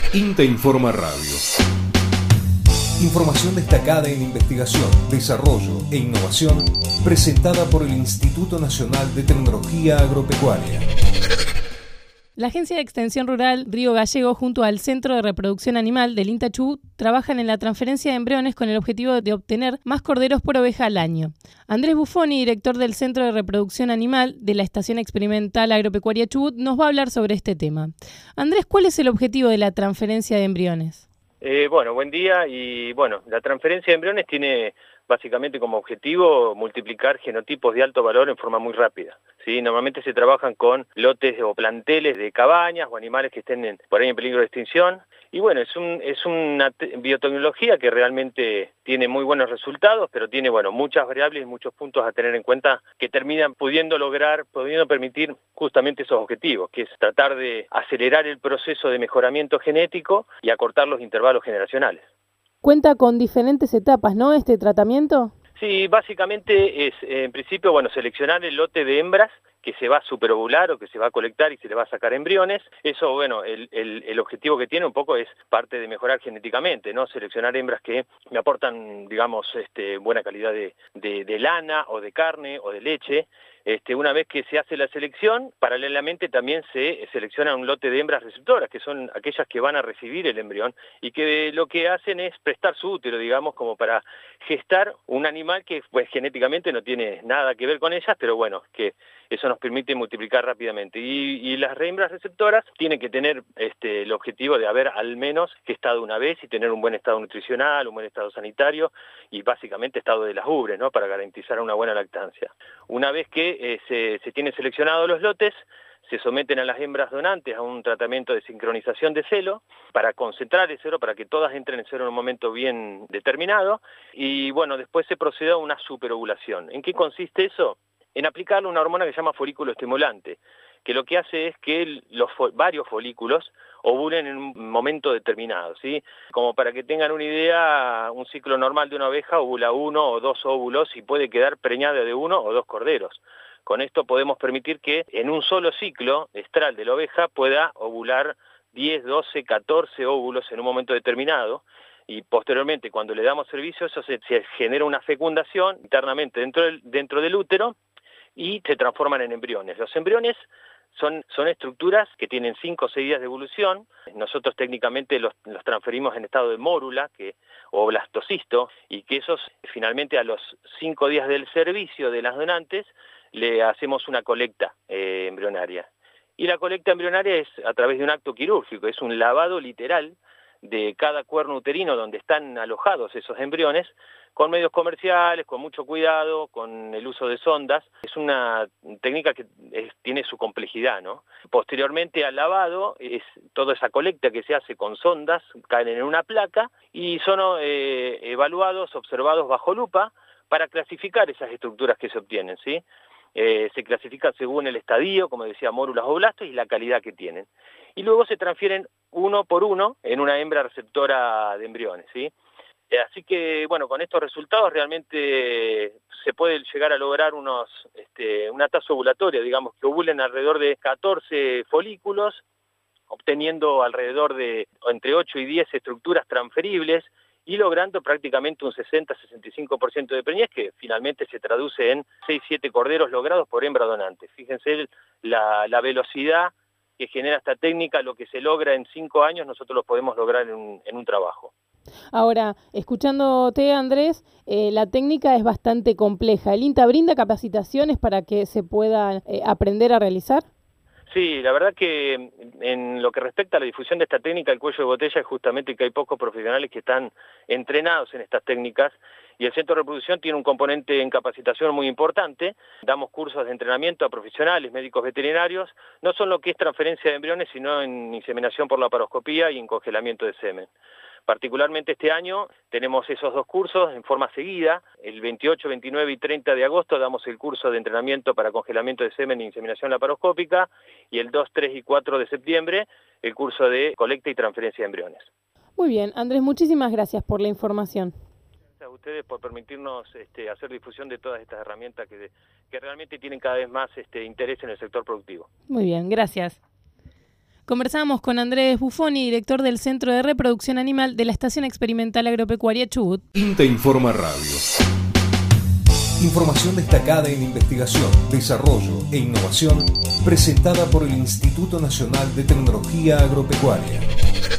INTA Informa Radio. Información destacada en investigación, desarrollo e innovación presentada por el Instituto Nacional de Tecnología Agropecuaria. La Agencia de Extensión Rural Río Gallego junto al Centro de Reproducción Animal del INTA Chubut trabajan en la transferencia de embriones con el objetivo de obtener más corderos por oveja al año. Andrés Buffoni, director del Centro de Reproducción Animal de la Estación Experimental Agropecuaria Chubut, nos va a hablar sobre este tema. Andrés, ¿cuál es el objetivo de la transferencia de embriones? Buen día. La transferencia de embriones tiene básicamente como objetivo multiplicar genotipos de alto valor en forma muy rápida. ¿Sí? Normalmente se trabajan con lotes o planteles de cabañas o animales que estén por ahí en peligro de extinción. Y bueno, es una biotecnología que realmente tiene muy buenos resultados, pero tiene muchas variables y muchos puntos a tener en cuenta que terminan pudiendo permitir justamente esos objetivos, que es tratar de acelerar el proceso de mejoramiento genético y acortar los intervalos generacionales. Cuenta con diferentes etapas, ¿no?, este tratamiento. Sí, básicamente es, en principio, seleccionar el lote de hembras que se va a superovular o que se va a colectar y se le va a sacar embriones. Eso, el objetivo que tiene un poco es parte de mejorar genéticamente, ¿no? Seleccionar hembras que me aportan, buena calidad de lana o de carne o de leche. Una vez que se hace la selección, paralelamente también se selecciona un lote de hembras receptoras, que son aquellas que van a recibir el embrión y que lo que hacen es prestar su útero, como para gestar un animal que genéticamente no tiene nada que ver con ellas, pero que eso nos permite multiplicar rápidamente. Y las hembras receptoras tienen que tener el objetivo de haber al menos gestado una vez y tener un buen estado nutricional, un buen estado sanitario y básicamente estado de las ubres, ¿no?, para garantizar una buena lactancia. Una vez que se tienen seleccionados los lotes, se someten a las hembras donantes a un tratamiento de sincronización de celo para concentrar el celo, para que todas entren en celo en un momento bien determinado y después se procede a una superovulación. ¿En qué consiste eso? En aplicarle una hormona que se llama folículo estimulante, que lo que hace es que varios folículos ovulen en un momento determinado, ¿sí? Como para que tengan una idea, un ciclo normal de una oveja ovula 1 o 2 óvulos y puede quedar preñada de 1 o 2 corderos. Con esto podemos permitir que en un solo ciclo estral de la oveja pueda ovular 10, 12, 14 óvulos en un momento determinado y posteriormente cuando le damos servicio eso se genera una fecundación internamente dentro del útero y se transforman en embriones. Los embriones son estructuras que tienen 5 o 6 días de evolución. Nosotros técnicamente los transferimos en estado de mórula o blastocisto y que esos finalmente a los 5 días del servicio de las donantes le hacemos una colecta embrionaria. Y la colecta embrionaria es a través de un acto quirúrgico, es un lavado literal de cada cuerno uterino donde están alojados esos embriones, con medios comerciales, con mucho cuidado, con el uso de sondas. Es una técnica que tiene su complejidad, ¿no? Posteriormente al lavado, toda esa colecta que se hace con sondas, caen en una placa y son evaluados, observados bajo lupa para clasificar esas estructuras que se obtienen, ¿sí? Se clasifican según el estadio, como decía, mórulas o blastos, y la calidad que tienen. Y luego se transfieren uno por uno en una hembra receptora de embriones, ¿sí? Así que, con estos resultados realmente se puede llegar a lograr una tasa ovulatoria, que ovulen alrededor de 14 folículos, obteniendo alrededor de entre 8 y 10 estructuras transferibles, y logrando prácticamente un 60-65% de preñez, que finalmente se traduce en 6-7 corderos logrados por hembra donante. Fíjense la velocidad que genera esta técnica, lo que se logra en 5 años, nosotros lo podemos lograr en un trabajo. Ahora, escuchándote, Andrés, la técnica es bastante compleja. ¿El INTA brinda capacitaciones para que se pueda aprender a realizar? Sí, la verdad que en lo que respecta a la difusión de esta técnica, el cuello de botella es justamente que hay pocos profesionales que están entrenados en estas técnicas y el Centro de Reproducción tiene un componente en capacitación muy importante. Damos cursos de entrenamiento a profesionales, médicos veterinarios, no solo lo que es transferencia de embriones, sino en inseminación por laparoscopía y en congelamiento de semen. Particularmente este año tenemos esos 2 cursos en forma seguida. El 28, 29 y 30 de agosto damos el curso de entrenamiento para congelamiento de semen e inseminación laparoscópica y el 2, 3 y 4 de septiembre el curso de colecta y transferencia de embriones. Muy bien, Andrés, muchísimas gracias por la información. Gracias a ustedes por permitirnos hacer difusión de todas estas herramientas que realmente tienen cada vez más interés en el sector productivo. Muy bien, gracias. Conversábamos con Andrés Buffoni, director del Centro de Reproducción Animal de la Estación Experimental Agropecuaria Chubut. INTA Informa Radio. Información destacada en investigación, desarrollo e innovación, presentada por el Instituto Nacional de Tecnología Agropecuaria.